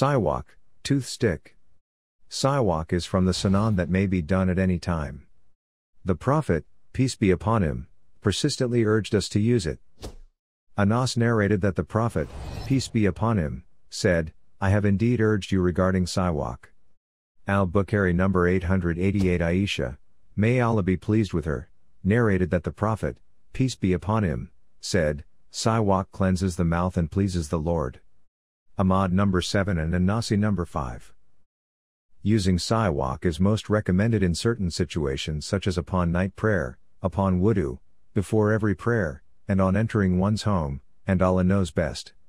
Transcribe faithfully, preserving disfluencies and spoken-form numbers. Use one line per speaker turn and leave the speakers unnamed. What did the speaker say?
Siwak, tooth stick. Siwak is from the Sunan that may be done at any time. The Prophet, peace be upon him, persistently urged us to use it. Anas narrated that the Prophet, peace be upon him, said, I have indeed urged you regarding Siwak. Al-Bukhari number eight hundred eighty-eight. Aisha, may Allah be pleased with her, narrated that the Prophet, peace be upon him, said, Siwak cleanses the mouth and pleases the Lord. Ahmad number seven and An-Nasi number five. Using Siwak is most recommended in certain situations such as upon night prayer, upon wudu, before every prayer, and on entering one's home, and Allah knows best.